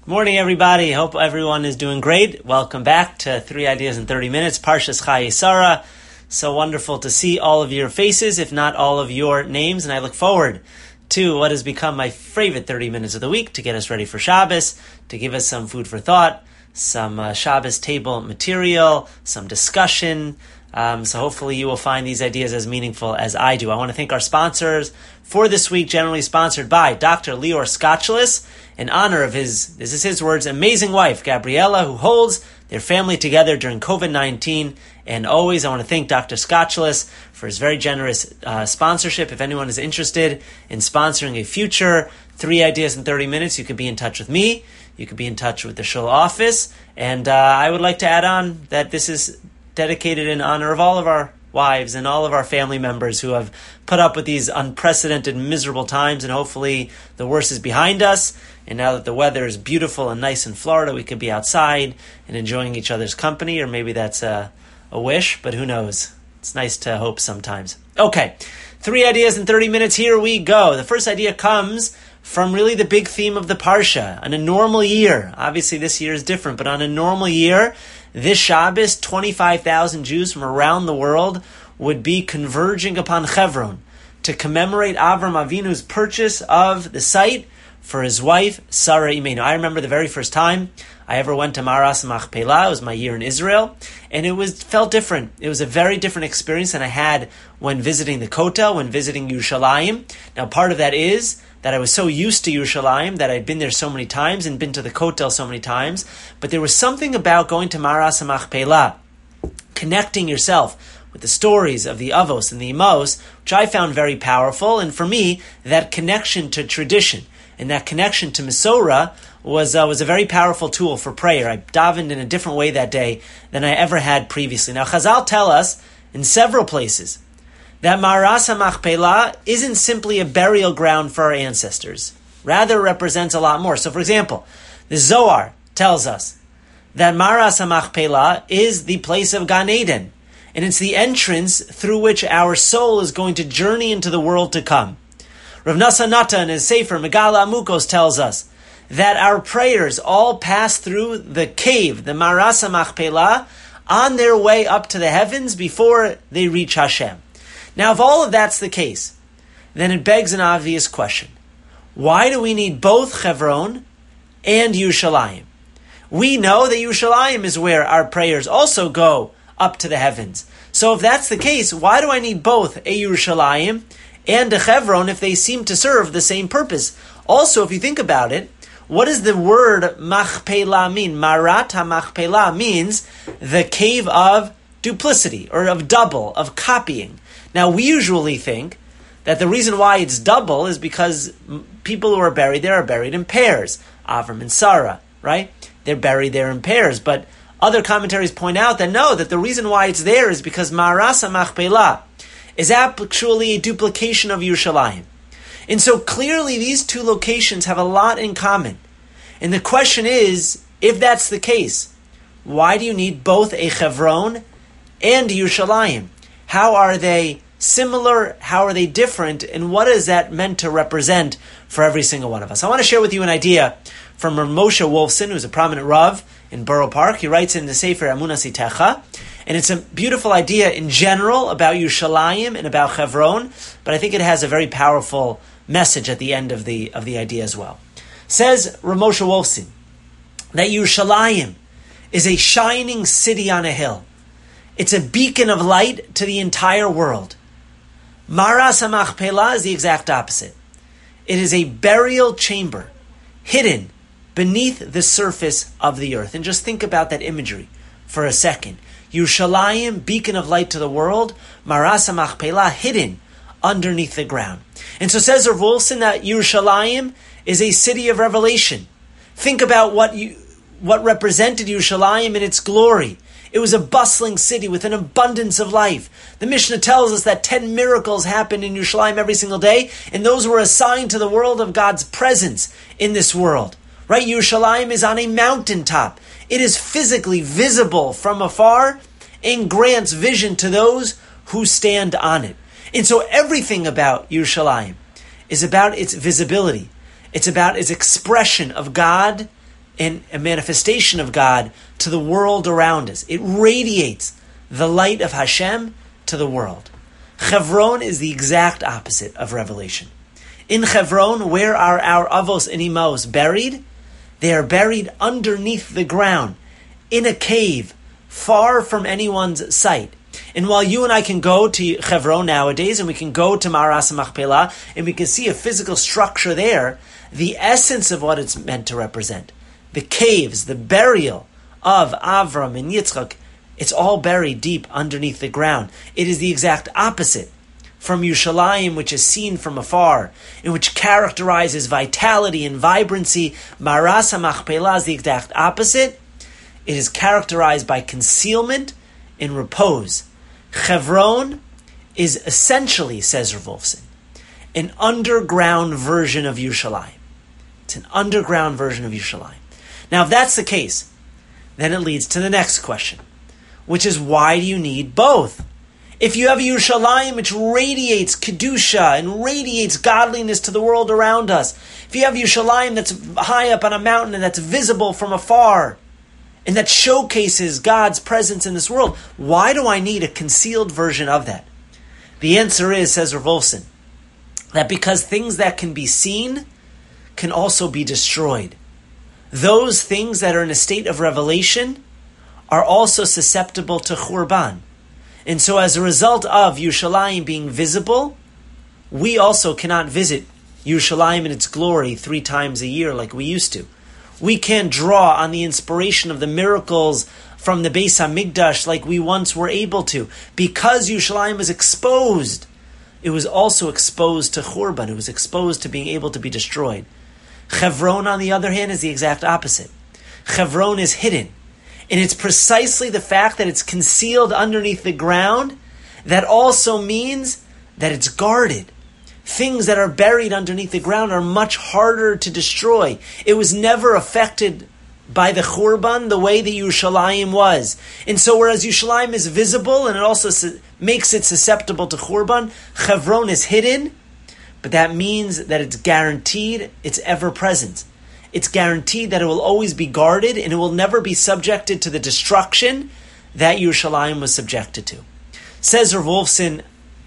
Morning, everybody. Hope everyone is doing great. Welcome back to 3 Ideas in 30 Minutes, Parshas Chayei Sarah. So wonderful to see all of your faces, if not all of your names, and I look forward to what has become my favorite 30 minutes of the week to get us ready for Shabbos, to give us some food for thought, some Shabbos table material, some discussion. So hopefully you will find these ideas as meaningful as I do. I want to thank our sponsors for this week, generally sponsored by Dr. Lior Skotcheles, in honor of this is his words, amazing wife, Gabriella, who holds their family together during COVID-19. And always, I want to thank Dr. Skotcheles for his very generous sponsorship. If anyone is interested in sponsoring a future 3 Ideas in 30 Minutes, you could be in touch with me. You could be in touch with the Shul office. And I would like to add on that this is dedicated in honor of all of our wives and all of our family members who have put up with these unprecedented, miserable times, and hopefully the worst is behind us. And now that the weather is beautiful and nice in Florida, we could be outside and enjoying each other's company, or maybe that's a wish, but who knows? It's nice to hope sometimes. Okay, 3 Ideas in 30 Minutes, here we go. The first idea comes from really the big theme of the Parsha. On a normal year, obviously this year is different, but on a normal year, this Shabbos, 25,000 Jews from around the world would be converging upon Hebron to commemorate Avram Avinu's purchase of the site for his wife, Sarah Imenu. I remember the very first time I ever went to Maras Machpelah. It was my year in Israel, and felt different. It was a very different experience than I had when visiting the Kotel, when visiting Yerushalayim. Now, part of that is that I was so used to Yerushalayim that I'd been there so many times and been to the Kotel so many times, but there was something about going to Maras Machpelah, connecting yourself with the stories of the Avos and the Imos, which I found very powerful, and for me, that connection to tradition and that connection to Mesorah was a very powerful tool for prayer. I davened in a different way that day than I ever had previously. Now, Chazal tell us in several places that Maras Machpelah isn't simply a burial ground for our ancestors. Rather, represents a lot more. So, for example, the Zohar tells us that Maras Machpelah is the place of Gan Eden, and it's the entrance through which our soul is going to journey into the world to come. Rav Nosson Nata in his Sefer Megala Amukos tells us that our prayers all pass through the cave, the Maras Machpelah, on their way up to the heavens before they reach Hashem. Now, if all of that's the case, then it begs an obvious question. Why do we need both Hebron and Yerushalayim? We know that Yerushalayim is where our prayers also go up to the heavens. So if that's the case, why do I need both a Yerushalayim and a Hebron if they seem to serve the same purpose? Also, if you think about it, what does the word Machpelah mean? Marat HaMachpelah means the cave of duplicity, or of double, of copying. Now, we usually think that the reason why it's double is because people who are buried there are buried in pairs. Avram and Sarah, right? They're buried there in pairs. But other commentaries point out that no, that the reason why it's there is because Maras HaMachpelah is actually a duplication of Yerushalayim. And so clearly these two locations have a lot in common. And the question is, if that's the case, why do you need both a Hebron and Yerushalayim? How are they similar? How are they different? And what is that meant to represent for every single one of us? I want to share with you an idea from Rav Moshe Wolfson, who's a prominent Rav in Borough Park. He writes in the Sefer Emunah Sitecha. And it's a beautiful idea in general about Yerushalayim and about Hebron, but I think it has a very powerful message at the end of the idea as well. Says Rav Moshe Wolfson that Yerushalayim is a shining city on a hill. It's a beacon of light to the entire world. Maras HaMachpelah is the exact opposite. It is a burial chamber hidden beneath the surface of the earth. And just think about that imagery for a second. Yerushalayim, beacon of light to the world. Maras HaMachpelah, hidden underneath the ground. And so says Rav Wolfson that Yerushalayim is a city of revelation. Think about what represented Yerushalayim in its glory. It was a bustling city with an abundance of life. The Mishnah tells us that 10 miracles happened in Yerushalayim every single day, and those were a sign to the world of God's presence in this world. Right? Yerushalayim is on a mountaintop. It is physically visible from afar and grants vision to those who stand on it. And so everything about Yerushalayim is about its visibility. It's about its expression of God and a manifestation of God to the world around us. It radiates the light of Hashem to the world. Chevron is the exact opposite of Revelation. In Chevron, where are our Avos and Imaos buried? They are buried underneath the ground, in a cave, far from anyone's sight. And while you and I can go to Chevron nowadays, and we can go to Ma'aras HaMachpelah, and we can see a physical structure there, the essence of what it's meant to represent, the caves, the burial of Avram and Yitzchak, it's all buried deep underneath the ground. It is the exact opposite from Yerushalayim, which is seen from afar, and which characterizes vitality and vibrancy. Ma'aras HaMachpelah is the exact opposite. It is characterized by concealment and repose. Chevron is essentially, says Rav Wolfson, an underground version of Yerushalayim. It's an underground version of Yerushalayim. Now, if that's the case, then it leads to the next question, which is, why do you need both? If you have Yerushalayim, which radiates Kedusha and radiates godliness to the world around us, if you have Yerushalayim that's high up on a mountain and that's visible from afar, and that showcases God's presence in this world, why do I need a concealed version of that? The answer is, says Rav Wolfson, that because things that can be seen can also be destroyed. Those things that are in a state of revelation are also susceptible to Churban. And so as a result of Yerushalayim being visible, we also cannot visit Yerushalayim in its glory 3 times a year like we used to. We can't draw on the inspiration of the miracles from the Beis HaMikdash like we once were able to. Because Yerushalayim was exposed, it was also exposed to Churban. It was exposed to being able to be destroyed. Chevron, on the other hand, is the exact opposite. Chevron is hidden. And it's precisely the fact that it's concealed underneath the ground that also means that it's guarded. Things that are buried underneath the ground are much harder to destroy. It was never affected by the Churban the way the Yerushalayim was. And so whereas Yerushalayim is visible and it also makes it susceptible to Churban, Chevron is hidden, but that means that it's guaranteed its ever-presence. It's guaranteed that it will always be guarded and it will never be subjected to the destruction that Yerushalayim was subjected to. Says Rav Wolfson,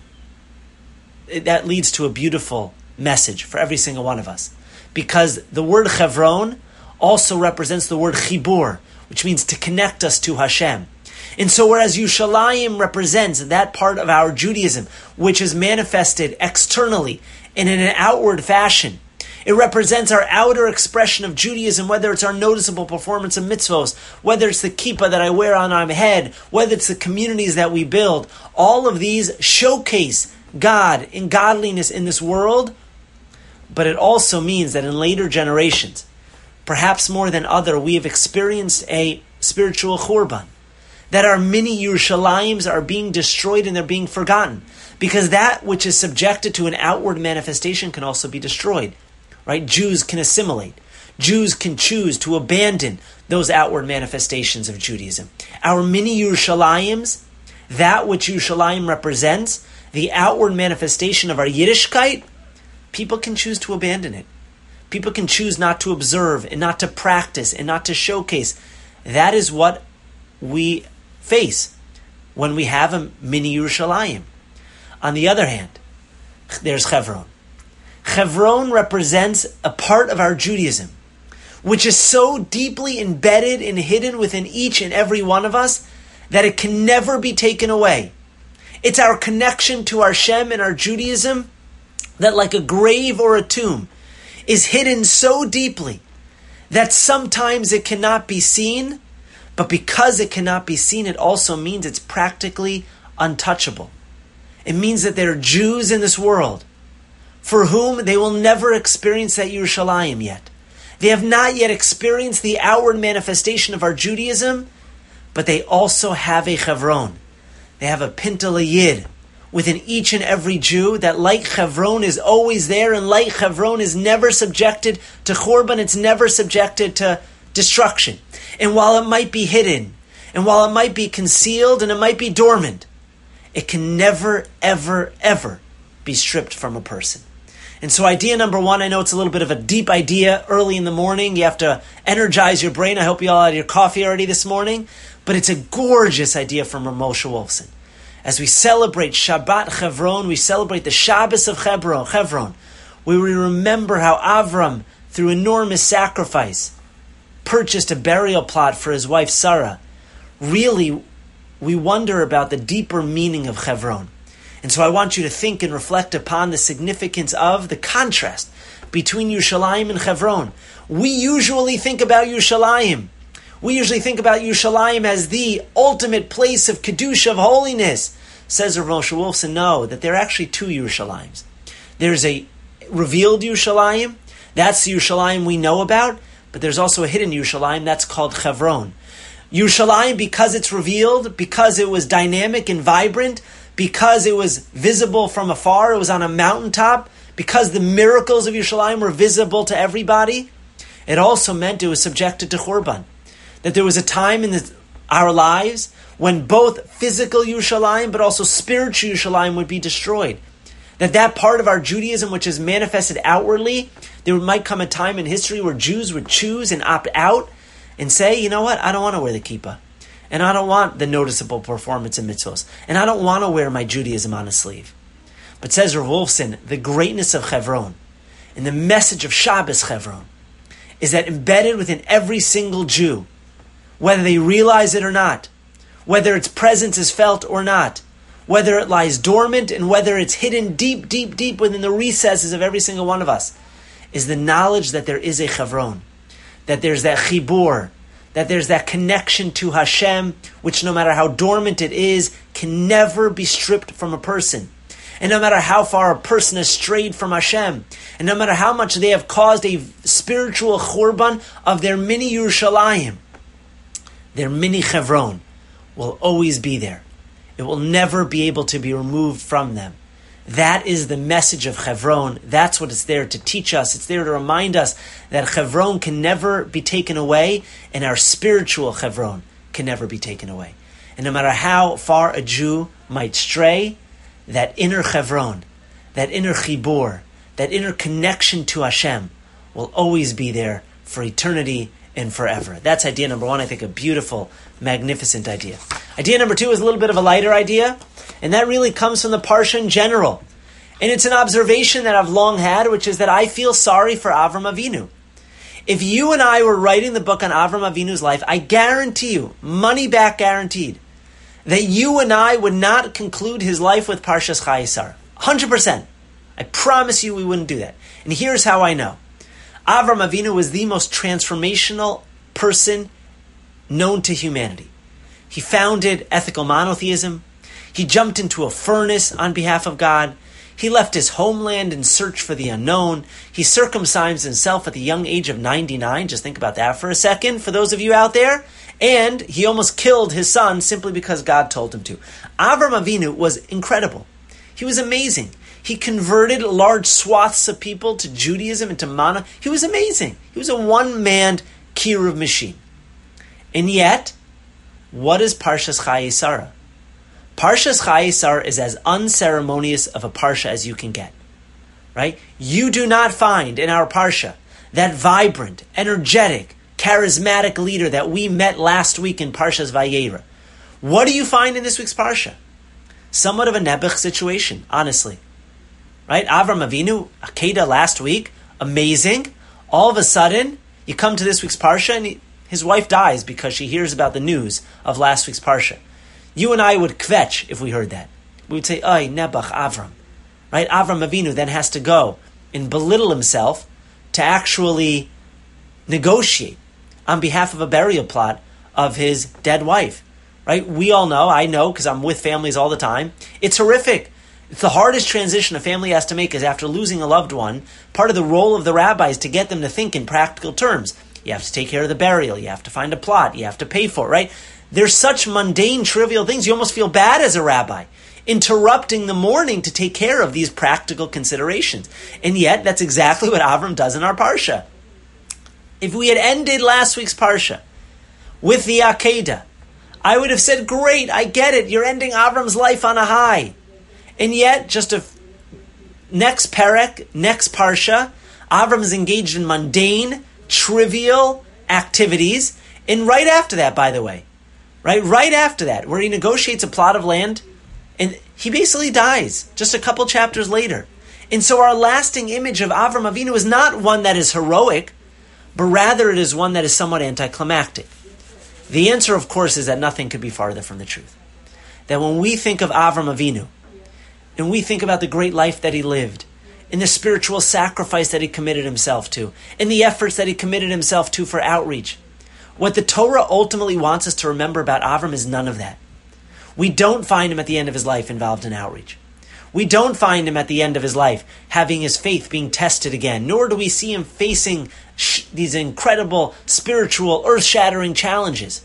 that leads to a beautiful message for every single one of us. Because the word Chevron also represents the word Chibur, which means to connect us to Hashem. And so whereas Yerushalayim represents that part of our Judaism, which is manifested externally and in an outward fashion, it represents our outer expression of Judaism, whether it's our noticeable performance of mitzvos, whether it's the kippah that I wear on my head, whether it's the communities that we build. All of these showcase God and godliness in this world, but it also means that in later generations, perhaps more than other, we have experienced a spiritual churban, that our mini Yerushalayim are being destroyed and they're being forgotten, because that which is subjected to an outward manifestation can also be destroyed. Right? Jews can assimilate. Jews can choose to abandon those outward manifestations of Judaism. Our mini Yerushalayim, that which Yerushalayim represents, the outward manifestation of our Yiddishkeit, people can choose to abandon it. People can choose not to observe and not to practice and not to showcase. That is what we face when we have a mini Yerushalayim. On the other hand, there's Chevron. Chevron represents a part of our Judaism, which is so deeply embedded and hidden within each and every one of us that it can never be taken away. It's our connection to our Shem and our Judaism that, like a grave or a tomb, is hidden so deeply that sometimes it cannot be seen, but because it cannot be seen, it also means it's practically untouchable. It means that there are Jews in this world for whom they will never experience that Yerushalayim yet. They have not yet experienced the outward manifestation of our Judaism, but they also have a Chevron. They have a Pintel Yid within each and every Jew that, like Chevron, is always there, and like Chevron is never subjected to Churban, it's never subjected to destruction. And while it might be hidden, and while it might be concealed, and it might be dormant, it can never, ever, ever be stripped from a person. And so idea number one, I know it's a little bit of a deep idea early in the morning. You have to energize your brain. I hope you all had your coffee already this morning. But it's a gorgeous idea from Moshe Wolfson. As we celebrate Shabbat Chevron, we celebrate the Shabbos of Hebron, where we remember how Avram, through enormous sacrifice, purchased a burial plot for his wife Sarah. Really, we wonder about the deeper meaning of Hebron. And so I want you to think and reflect upon the significance of the contrast between Yerushalayim and Hebron. We usually think about Yerushalayim. We usually think about Yerushalayim as the ultimate place of Kedusha, of holiness. Says Rav Moshe Wolfson, no, that there are actually two Yerushalayim. There's a revealed Yerushalayim, that's the Yerushalayim we know about, but there's also a hidden Yerushalayim, that's called Hebron. Yerushalayim, because it's revealed, because it was dynamic and vibrant, because it was visible from afar, it was on a mountaintop, because the miracles of Yerushalayim were visible to everybody, it also meant it was subjected to Churban. That there was a time in our lives when both physical Yerushalayim but also spiritual Yerushalayim would be destroyed. That part of our Judaism which is manifested outwardly, there might come a time in history where Jews would choose and opt out and say, you know what, I don't want to wear the kippah. And I don't want the noticeable performance in mitzvos. And I don't want to wear my Judaism on a sleeve. But says Rav Wolfson, the greatness of Hebron and the message of Shabbos Hebron is that embedded within every single Jew, whether they realize it or not, whether its presence is felt or not, whether it lies dormant and whether it's hidden deep, deep, deep within the recesses of every single one of us, is the knowledge that there is a Hebron, that there's that chibur, that there's that connection to Hashem, which no matter how dormant it is, can never be stripped from a person. And no matter how far a person has strayed from Hashem, and no matter how much they have caused a spiritual churban of their mini Yerushalayim, their mini Hebron will always be there. It will never be able to be removed from them. That is the message of Hebron. That's what it's there to teach us. It's there to remind us that Hebron can never be taken away, and our spiritual Hebron can never be taken away. And no matter how far a Jew might stray, that inner Hebron, that inner chibur, that inner connection to Hashem will always be there for eternity and forever. That's idea number one. I think a beautiful, magnificent idea. Idea number two is a little bit of a lighter idea, and that really comes from the Parsha in general. And it's an observation that I've long had, which is that I feel sorry for Avram Avinu. If you and I were writing the book on Avram Avinu's life, I guarantee you, money back guaranteed, that you and I would not conclude his life with Parshas Chayei Sarah. 100%. I promise you we wouldn't do that. And here's how I know. Avram Avinu was the most transformational person known to humanity. He founded ethical monotheism. He jumped into a furnace on behalf of God. He left his homeland in search for the unknown. He circumcised himself at the young age of 99. Just think about that for a second, for those of you out there. And he almost killed his son simply because God told him to. Avram Avinu was incredible. He was amazing. He converted large swaths of people to Judaism and to Mana. He was amazing. He was a one-man kiruv machine. And yet, what is Parshas Chayei Sarah? Parshas Chayei Sarah is as unceremonious of a parsha as you can get. Right? You do not find in our parsha that vibrant, energetic, charismatic leader that we met last week in Parshas Vayera. What do you find in this week's parsha? Somewhat of a Nebuch situation, honestly. Right? Avram Avinu, Akedah last week, amazing. All of a sudden, you come to this week's parsha and his wife dies because she hears about the news of last week's parsha. You and I would kvetch if we heard that. We would say, "Oy, Nebuch, Avram." Right? Avram Avinu then has to go and belittle himself to actually negotiate on behalf of a burial plot of his dead wife. Right? We all know, I know because I'm with families all the time, it's horrific. It's the hardest transition a family has to make is after losing a loved one. Part of the role of the rabbi is to get them to think in practical terms. You have to take care of the burial. You have to find a plot. You have to pay for it, right? There's such mundane, trivial things. You almost feel bad as a rabbi, interrupting the mourning to take care of these practical considerations. And yet, that's exactly what Avram does in our parsha. If we had ended last week's parsha with the Akedah, I would have said, great, I get it. You're ending Avram's life on a high. And yet, just a next perek, next parsha, Avram is engaged in mundane, trivial activities. And right after that, by the way, right after that, where he negotiates a plot of land, and he basically dies just a couple chapters later. And so our lasting image of Avram Avinu is not one that is heroic, but rather it is one that is somewhat anticlimactic. The answer, of course, is that nothing could be farther from the truth. That when we think of Avram Avinu, and we think about the great life that he lived, and the spiritual sacrifice that he committed himself to, and the efforts that he committed himself to for outreach, what the Torah ultimately wants us to remember about Avram is none of that. We don't find him at the end of his life involved in outreach. We don't find him at the end of his life having his faith being tested again, nor do we see him facing these incredible spiritual, earth-shattering challenges.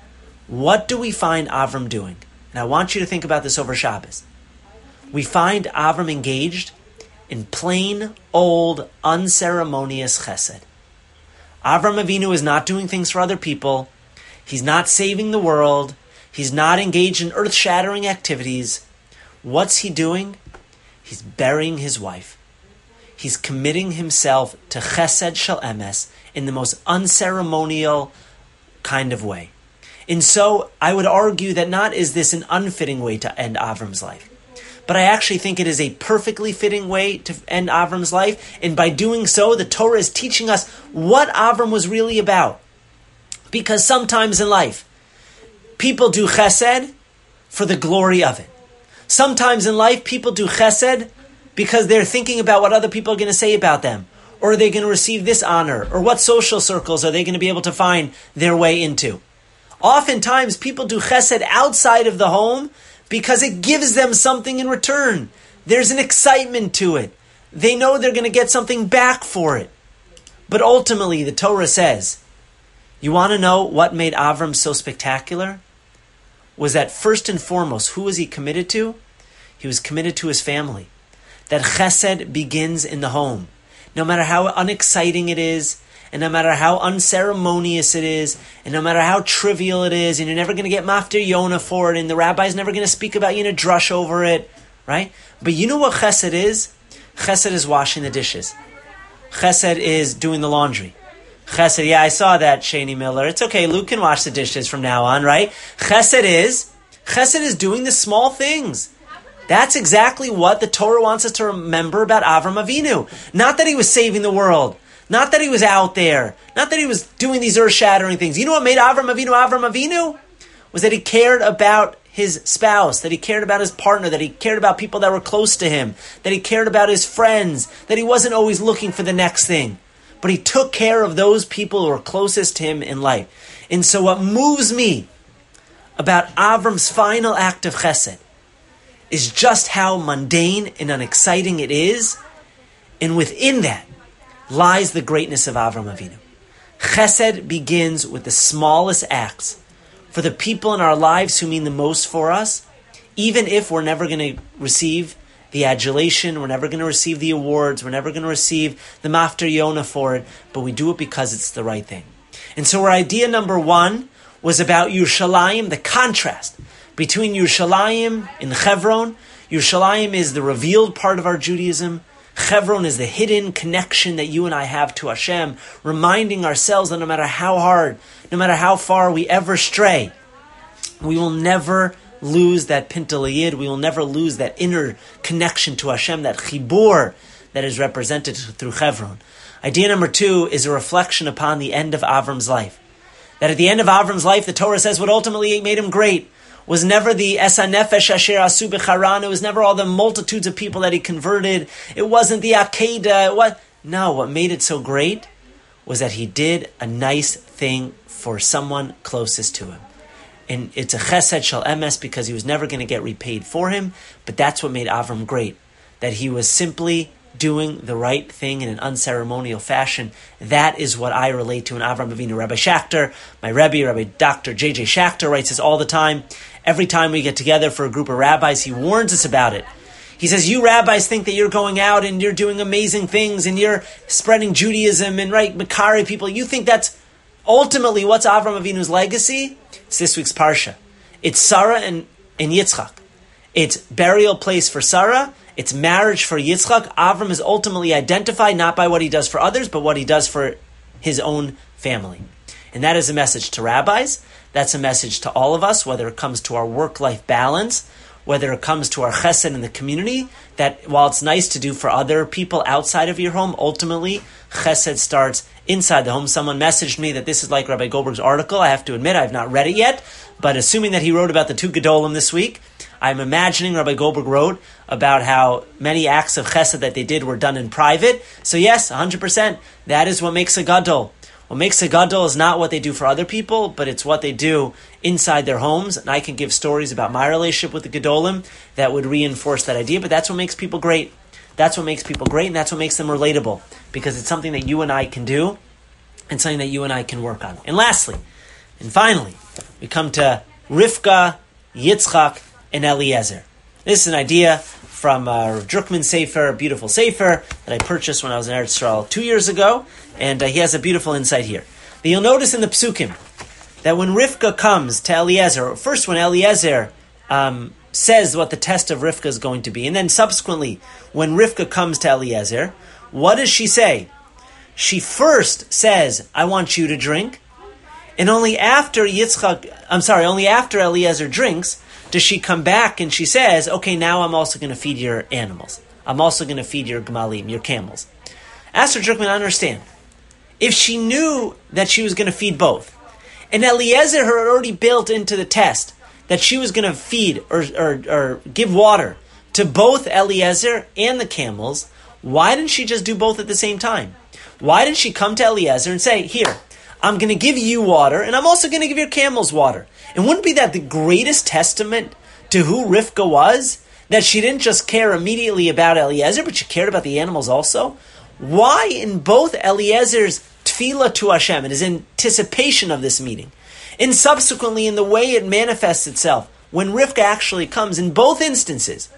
What do we find Avram doing? And I want you to think about this over Shabbos. We find Avram engaged in plain, old, unceremonious chesed. Avram Avinu is not doing things for other people. He's not saving the world. He's not engaged in earth-shattering activities. What's he doing? He's burying his wife. He's committing himself to chesed shel emes in the most unceremonial kind of way. And so I would argue that not is this an unfitting way to end Avram's life, but I actually think it is a perfectly fitting way to end Avram's life. And by doing so, the Torah is teaching us what Avram was really about. Because sometimes in life, people do chesed for the glory of it. Sometimes in life, people do chesed because they're thinking about what other people are going to say about them. Or are they going to receive this honor? Or what social circles are they going to be able to find their way into? Oftentimes, people do chesed outside of the home because it gives them something in return. There's an excitement to it. They know they're going to get something back for it. But ultimately, the Torah says, you want to know what made Avram so spectacular? Was that first and foremost, who was he committed to? He was committed to his family. That chesed begins in the home. No matter how unexciting it is, and no matter how unceremonious it is, and no matter how trivial it is, and you're never going to get maftir Yonah for it, and the rabbi's never going to speak about you in a drush over it, right? But you know what chesed is? Chesed is washing the dishes. Chesed is doing the laundry. Chesed, yeah, I saw that, Shani Miller. It's okay, Luke can wash the dishes from now on, right? Chesed is doing the small things. That's exactly what the Torah wants us to remember about Avram Avinu. Not that he was saving the world. Not that he was out there. Not that he was doing these earth-shattering things. You know what made Avram Avinu? Was that he cared about his spouse, that he cared about his partner, that he cared about people that were close to him, that he cared about his friends, that he wasn't always looking for the next thing. But he took care of those people who were closest to him in life. And so what moves me about Avram's final act of chesed is just how mundane and unexciting it is. And within that lies the greatness of Avram Avinu. Chesed begins with the smallest acts for the people in our lives who mean the most for us, even if we're never going to receive the adulation, we're never going to receive the awards, we're never going to receive the maftir Yonah for it, but we do it because it's the right thing. And so our idea number one was about Yerushalayim, the contrast between Yerushalayim and Hebron. Yerushalayim is the revealed part of our Judaism. Hebron is the hidden connection that you and I have to Hashem, reminding ourselves that no matter how hard, no matter how far we ever stray, we will never lose that Pintel Yid. We will never lose that inner connection to Hashem, that chibur that is represented through Hebron. Idea number two is a reflection upon the end of Avram's life. That at the end of Avram's life, the Torah says what ultimately made him great was never the Esa Nefesh Asher Asu B'Charan. It was never all the multitudes of people that he converted. It wasn't the Akedah. What made it so great was that he did a nice thing for someone closest to him. And it's a chesed shel emes because he was never going to get repaid for him. But that's what made Avram great. That he was simply doing the right thing in an unceremonial fashion. That is what I relate to in Avram Avinu. Rabbi Schachter, my Rebbe, Rabbi Dr. J.J. Schachter, writes this all the time. Every time we get together for a group of rabbis, he warns us about it. He says, you rabbis think that you're going out and you're doing amazing things and you're spreading Judaism and Makari people. You think that's ultimately what's Avram Avinu's legacy? It's this week's Parsha. It's Sarah and Yitzchak. It's burial place for Sarah It's marriage for Yitzchak. Avram is ultimately identified not by what he does for others, but what he does for his own family. And that is a message to rabbis. That's a message to all of us, whether it comes to our work-life balance, whether it comes to our chesed in the community, that while it's nice to do for other people outside of your home, ultimately, chesed starts inside the home. Someone messaged me that this is like Rabbi Goldberg's article. I have to admit, I have not read it yet, but assuming that he wrote about the two Gedolim this week, I'm imagining Rabbi Goldberg wrote about how many acts of chesed that they did were done in private. So yes, 100%, that is what makes a Gadol. What makes a Gadol is not what they do for other people, but it's what they do inside their homes. And I can give stories about my relationship with the Gedolim that would reinforce that idea, but that's what makes people great. That's what makes people great, and that's what makes them relatable, because it's something that you and I can do, and something that you and I can work on. And lastly, and finally, we come to Rivka, Yitzchak, and Eliezer. This is an idea from Rav Druckman's Sefer, a beautiful Sefer that I purchased when I was in Eretz Yisrael 2 years ago, and he has a beautiful insight here. But you'll notice in the Psukim that when Rivka comes to Eliezer, first when Eliezer says what the test of Rivka is going to be, and then subsequently when Rivka comes to Eliezer, what does she say? She first says, I want you to drink, and only after Eliezer drinks, does she come back and she says, okay, now I'm also going to feed your animals. I'm also going to feed your gemalim, your camels. Ask Druckman, understand. If she knew that she was going to feed both, and Eliezer had already built into the test that she was going to feed or give water to both Eliezer and the camels, why didn't she just do both at the same time? Why didn't she come to Eliezer and say, here, I'm going to give you water, and I'm also going to give your camels water? And wouldn't be that the greatest testament to who Rivka was? That she didn't just care immediately about Eliezer, but she cared about the animals also? Why in both Eliezer's tefillah to Hashem, and his anticipation of this meeting, and subsequently in the way it manifests itself, when Rivka actually comes, in both instances,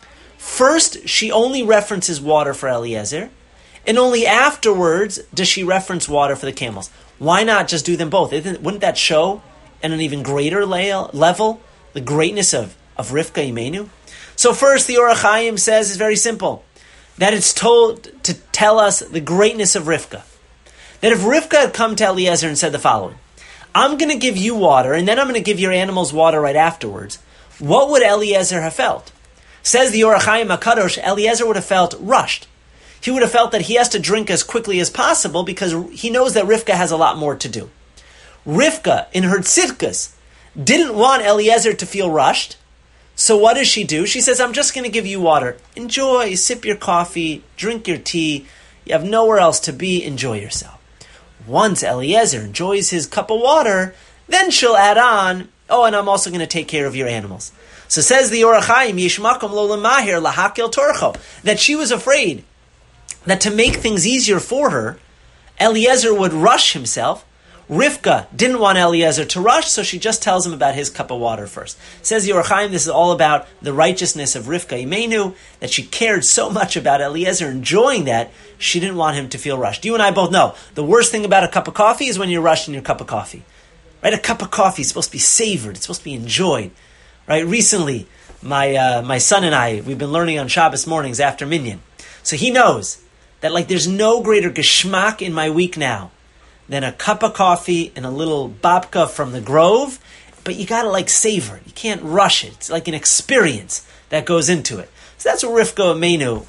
first she only references water for Eliezer, and only afterwards does she reference water for the camels. Why not just do them both? Wouldn't that show at an even greater level the greatness of Rivka Imenu? So first, the Orach Chaim says is very simple, that it's told to tell us the greatness of Rivka. That if Rivka had come to Eliezer and said the following, I'm going to give you water, and then I'm going to give your animals water right afterwards, what would Eliezer have felt? Says the Orach Chaim HaKadosh, Eliezer would have felt rushed. He would have felt that he has to drink as quickly as possible because he knows that Rivka has a lot more to do. Rivka, in her tzidkus, didn't want Eliezer to feel rushed. So what does she do? She says, I'm just going to give you water. Enjoy, sip your coffee, drink your tea. You have nowhere else to be. Enjoy yourself. Once Eliezer enjoys his cup of water, then she'll add on, oh, and I'm also going to take care of your animals. So says the Orach Chaim, Yishmakom lo lemahir lahakil torcho, that she was afraid that to make things easier for her, Eliezer would rush himself. Rivka didn't want Eliezer to rush, so she just tells him about his cup of water first. Says the Orach Chaim, this is all about the righteousness of Rivka Imenu, that she cared so much about Eliezer enjoying that, she didn't want him to feel rushed. You and I both know, the worst thing about a cup of coffee is when you're rushed in your cup of coffee. Right? A cup of coffee is supposed to be savored, it's supposed to be enjoyed. Right? Recently, my son and I, we've been learning on Shabbos mornings after Minyan. So he knows that there's no greater geschmack in my week now than a cup of coffee and a little babka from the Grove, but you gotta savor it. You can't rush it. It's like an experience that goes into it. So that's what Rivka Imenu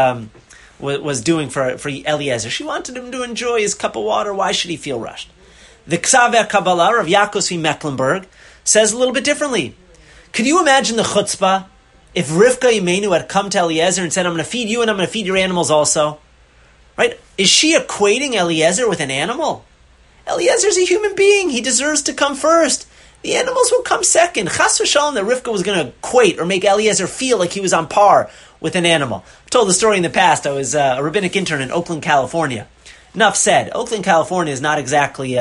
was doing for Eliezer. She wanted him to enjoy his cup of water. Why should he feel rushed? The Ksaveh Kabbalah of Yaakov Mecklenburg says a little bit differently. Could you imagine the chutzpah if Rivka Imenu had come to Eliezer and said, I'm going to feed you and I'm going to feed your animals also? Right? Is she equating Eliezer with an animal? Eliezer's a human being. He deserves to come first. The animals will come second. Chas v'shalom that Rivka was going to equate or make Eliezer feel like he was on par with an animal. I've told the story in the past. I was a rabbinic intern in Oakland, California. Enough said. Oakland, California is not exactly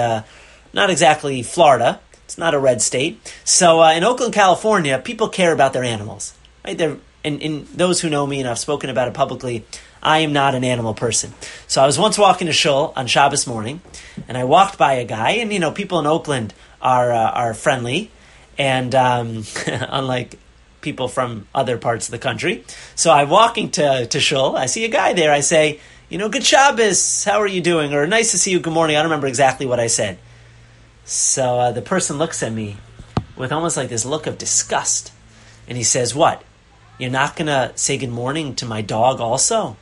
Florida. It's not a red state. So in Oakland, California, people care about their animals. Right? And those who know me, and I've spoken about it publicly, I am not an animal person. So I was once walking to shul on Shabbos morning, and I walked by a guy, and people in Oakland are friendly, and unlike people from other parts of the country. So I'm walking to shul. I see a guy there. I say, good Shabbos. How are you doing? Or nice to see you. Good morning. I don't remember exactly what I said. So the person looks at me with almost like this look of disgust. And he says, what? You're not going to say good morning to my dog also?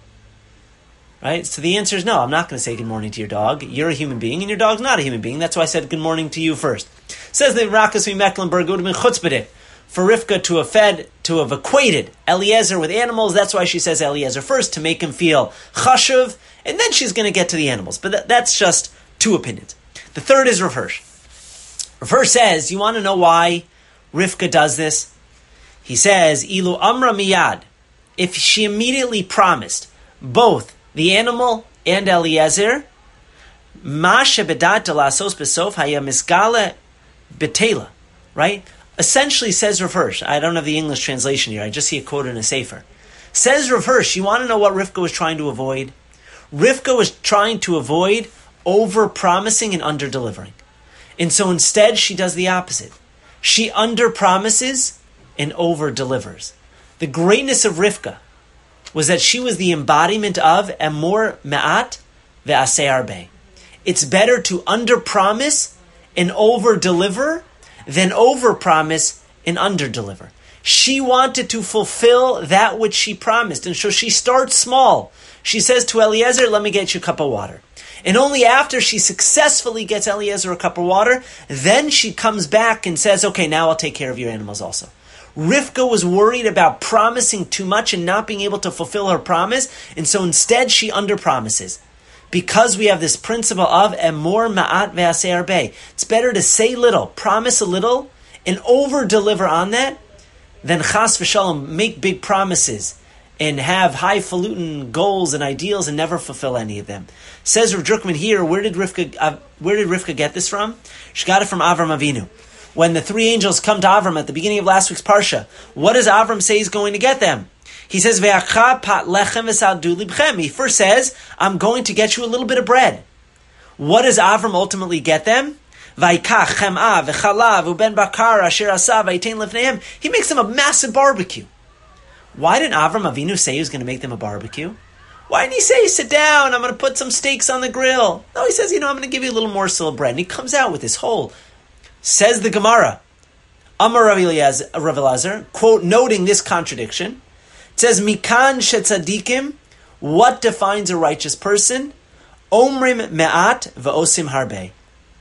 Right? So the answer is no, I'm not going to say good morning to your dog. You're a human being and your dog's not a human being. That's why I said good morning to you first. Says the Rakas Mecklenburg, it would have been chutzpah for Rivka to have equated Eliezer with animals. That's why she says Eliezer first, to make him feel chashuv, and then she's going to get to the animals. But that's just two opinions. The third is Rav Hirsch. Rav Hirsch says, you want to know why Rivka does this? He says, Ilu Amra Miyad, if she immediately promised both the animal and Eliezer, Ma shebedat lasos besof haya misgala betela, right? Essentially, says Rav Hirsch, I don't have the English translation here, I just see a quote in a sefer. Says Rav Hirsch, you want to know what Rivka was trying to avoid? Rivka was trying to avoid over-promising and under-delivering. And so instead, she does the opposite. She under-promises and over-delivers. The greatness of Rivka was that she was the embodiment of Emor Me'at ve'aseh harbeh. It's better to under-promise and over-deliver than over-promise and under-deliver. She wanted to fulfill that which she promised. And so she starts small. She says to Eliezer, let me get you a cup of water. And only after she successfully gets Eliezer a cup of water, then she comes back and says, okay, now I'll take care of your animals also. Rivka was worried about promising too much and not being able to fulfill her promise, and so instead she under-promises. Because we have this principle of Emor Ma'at ve'aseh harbeh. It's better to say little, promise a little, and over-deliver on that, than chas v'shalom, make big promises and have highfalutin goals and ideals and never fulfill any of them. Says Rav Druckman here, where did Rivka get this from? She got it from Avram Avinu. When the three angels come to Avram at the beginning of last week's Parsha, what does Avram say he's going to get them? He says, Ve'acha pat lechem v'saldu libchem. He first says, I'm going to get you a little bit of bread. What does Avram ultimately get them? Vayikach chem'ah v'chalav u'ben bakar asher asa v'yitein lefnehem. He makes them a massive barbecue. Why didn't Avram Avinu say he was going to make them a barbecue? Why didn't he say, sit down, I'm going to put some steaks on the grill? No, he says, I'm going to give you a little morsel of bread. And he comes out with this whole, says the Gemara, Amar Rav Elazar, quote, noting this contradiction, it says, Mikan shetzadikim, what defines a righteous person? Omrim me'at v'osim harbeh.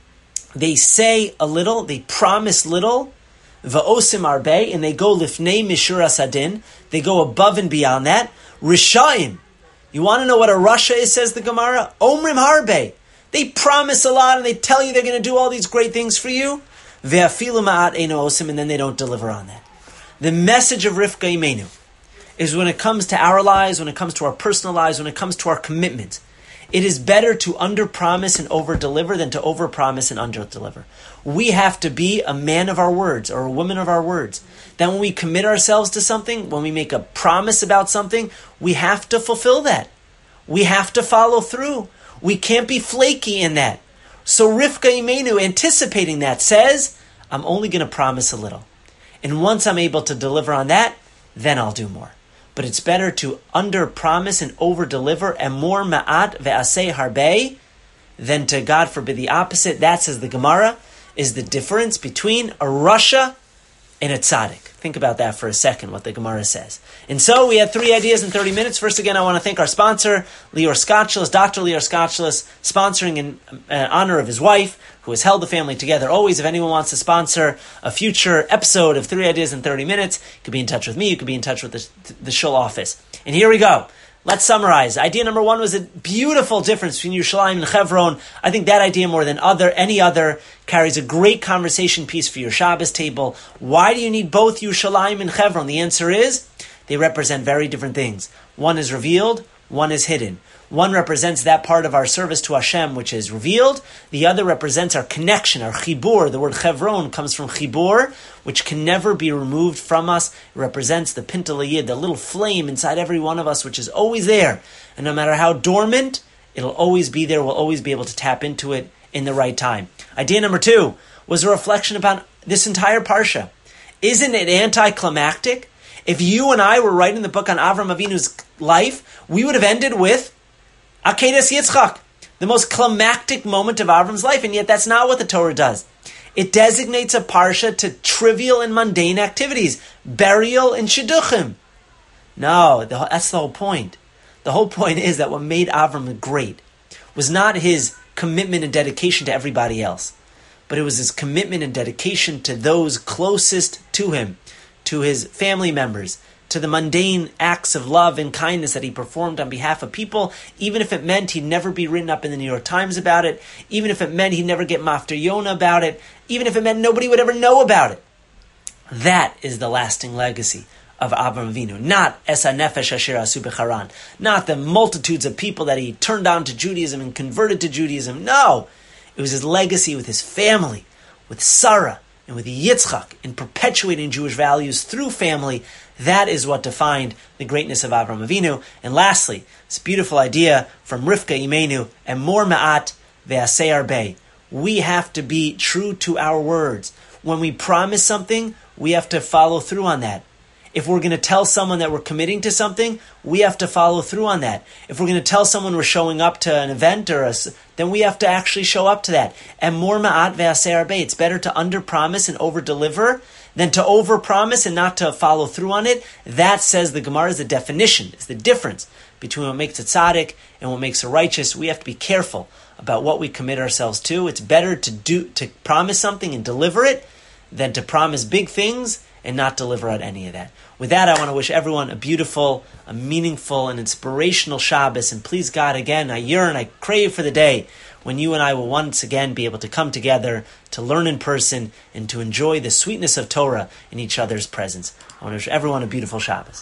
They say a little, they promise little, v'osim harbeh, and they go lifnei mishur asadin, they go above and beyond that. Rishayim, you want to know what a Rasha is, says the Gemara? Omrim harbeh. They promise a lot and they tell you they're going to do all these great things for you. Ve'afilu ma'at eino osim, and then they don't deliver on that. The message of Rivka Imenu is when it comes to our lives, when it comes to our personal lives, when it comes to our commitment, it is better to under-promise and over-deliver than to over-promise and under-deliver. We have to be a man of our words or a woman of our words. That when we commit ourselves to something, when we make a promise about something, we have to fulfill that. We have to follow through. We can't be flaky in that. So Rivka Imenu, anticipating that, says, I'm only going to promise a little. And once I'm able to deliver on that, then I'll do more. But it's better to under-promise and over-deliver, Emor Ma'at ve'aseh harbeh, than to, God forbid, the opposite. That, says the Gemara, is the difference between a Rasha and a tzaddik. Think about that for a second, what the Gemara says. And so we had 3 ideas in 30 minutes. First, again, I want to thank our sponsor, Lior Skotcheles, Dr. Lior Skotcheles, sponsoring in honor of his wife, who has held the family together. Always, if anyone wants to sponsor a future episode of 3 Ideas in 30 Minutes, you could be in touch with me, you could be in touch with the Shul office. And here we go. Let's summarize. Idea number 1 was a beautiful difference between Yerushalayim and Hebron. I think that idea, more than any other, carries a great conversation piece for your Shabbos table. Why do you need both Yerushalayim and Hebron? The answer is, they represent very different things. One is revealed, one is hidden. One represents that part of our service to Hashem which is revealed. The other represents our connection, our chibur. The word Hebron comes from chibur, which can never be removed from us. It represents the pintel yid, the little flame inside every one of us, which is always there. And no matter how dormant, it'll always be there. We'll always be able to tap into it in the right time. Idea number 2 was a reflection about this entire parsha. Isn't it anticlimactic If you and I were writing the book on Avram Avinu's life, we would have ended with Akedas Yitzchak, the most climactic moment of Avram's life, and yet that's not what the Torah does. It designates a parsha to trivial and mundane activities, burial and shidduchim. No, that's the whole point. The whole point is that what made Avram great was not his commitment and dedication to everybody else, but it was his commitment and dedication to those closest to him, to his family members, to the mundane acts of love and kindness that he performed on behalf of people, even if it meant he'd never be written up in the New York Times about it, even if it meant he'd never get Mafter Yonah about it, even if it meant nobody would ever know about it. That is the lasting legacy of Avraham Avinu, not Esa Nefesh Asher Asu B'Charan, not the multitudes of people that he turned on to Judaism and converted to Judaism. No, it was his legacy with his family, with Sarah, and with Yitzchak, in perpetuating Jewish values through family. That is what defined the greatness of Avraham Avinu. And lastly, this beautiful idea from Rivka Imenu, and more ma'at ve'asei arbei. We have to be true to our words. When we promise something, we have to follow through on that. If we're going to tell someone that we're committing to something, we have to follow through on that. If we're going to tell someone we're showing up to an event then we have to actually show up to that. And more ma'at ve'asei arbei. It's better to under-promise and over-deliver than to over-promise and not to follow through on it. That, says the Gemara, is the definition, is the difference between what makes a tzaddik and what makes a righteous. We have to be careful about what we commit ourselves to. It's better to promise something and deliver it than to promise big things and not deliver on any of that. With that, I want to wish everyone a beautiful, a meaningful, and inspirational Shabbos. And please God, again, I yearn, I crave for the day when you and I will once again be able to come together to learn in person and to enjoy the sweetness of Torah in each other's presence. I want to wish everyone a beautiful Shabbos.